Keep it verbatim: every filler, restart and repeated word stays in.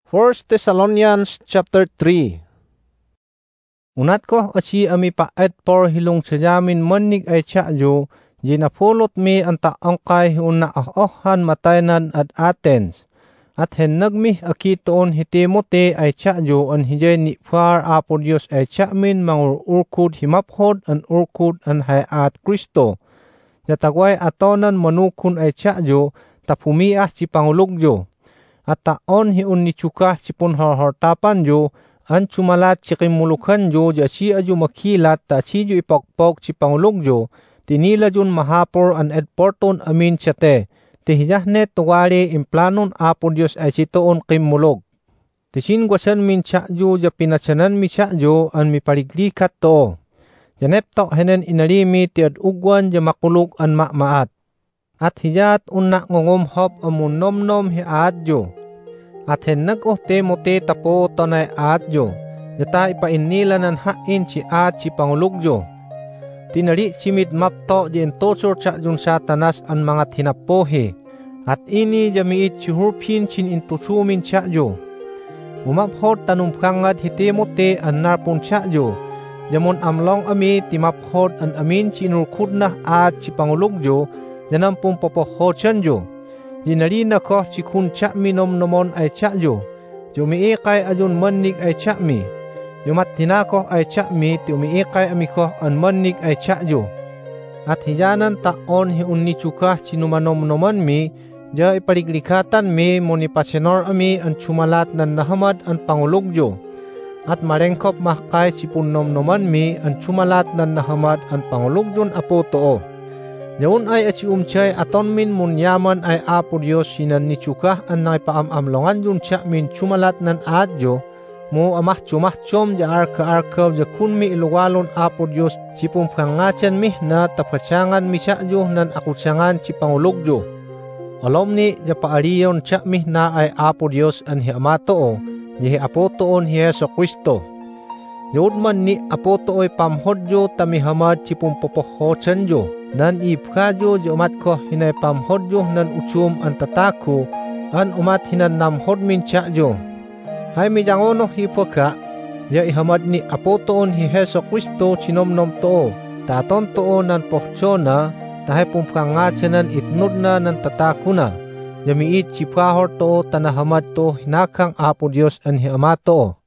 First Thessalonians chapter three. Unat ko asi ami paet por hilong sajamin manig ay tsayo, ginapulot mi ang taangkay una ahohan mataynan at Athens. At hennag mi akitoon hi Timote ay tsayo an hijay ni far apo Dios ay tsamin mangururkud himaphod an urkud an hayat Kristo. Yatagway atonan manukun ay tsayo tapumiah si pangulugyo. At taon hi un ni tsukah si punhorhortapan jo, an cumalat si kimulukan jo, jasi ajo makilat ta si jo ipokpok si pangulugyo, tinila jun mahapor an edporton amin siyate, tihiyahne tuwari implanon apo Dios ay sitoon kimulog. Tisingwasan min siya ja pinatsanan mi siya an mi pariglikat to. Janepto henen inalimi ti ad ugwan ja makulog an makmaat. At hiyat unna ngongomhop amun nomnom hi adyo. At hennag oh Timote tapo tonay adyo. Yata ipainila nan hain si at si pangulugyo. Tinali simit mapto di entosor sa jun satanas an mga tinapohe. At ini jamiit si hurpin sin intusumin siya jo. Umaphod tanumpangad hi Timote an narpon siya jo. Jamon amlong ami timaphod an amin si inurkud na at si pangulugyo. Janam pong popohod siyan jo. Jinalina ko si kun chakmi nom nomon ay chakyo. Jumiikay ayon manig ay chakmi. Yumat tinako ay chakmi ti umiikay ami ko an manig ay chakyo. At hiyanan taon hi unni tsukah sinumanom noman mi, ja ipaliglikatan mi monipasenor ami an sumalat nan nahamad an pangulugyo. At marengkop mahkay si punnom noman mi an sumalat nan nahamad an pangulugyon apo too. Yaon ay at si umchay aton min munyaman ay apo Diyos sinan ni tsukah an naipaamamlongan yun siya min sumalat nan adyo, mo amah tsumah-tsom ja arka-arkaw ja kun mi iluwalon apo Diyos si pumpangatsan mi na tapatsangan mi siya jo nan akutsangan si pangulugyo. Alom ni ja paariyon siya mi na ay apo Diyos an hi amatoo, hi apotoon hi Yeso Kristo. Yod man ni apoto ay pamhodyo tamihamad si pumpopohotsan jo. Nan ipkadyo di umat ko hinay pamhodyo nan utsum ang tatako, an umat hinan namhod min tsayo. Hay mijangono hipoka, ya ihamad ni apotoon hi Yeso Kristo sinomnom too, taton too nan pohcho na, tahay pumpangatsanan itnud na nan tatako na, yamiit si pahor too tanahamad to hinakang apo Diyos an hi amato.